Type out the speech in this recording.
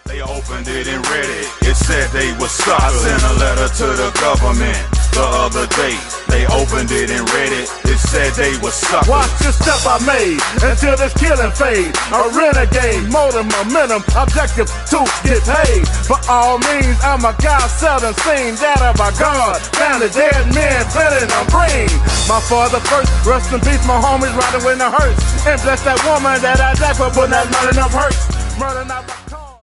They opened it and read it. It said they was suckers. I sent a letter to the government the other day. They opened it and read it. It said they was suckers. Watch the step I made until this killing fade. A renegade, motive, momentum, objective to get paid. For all means, I'm a guy seldom seen. That of my God, found the dead men, planted on green. My father first, rest in peace, my homies riding with the hearse. And bless that woman that I died for putting that murder in her purse. Murder not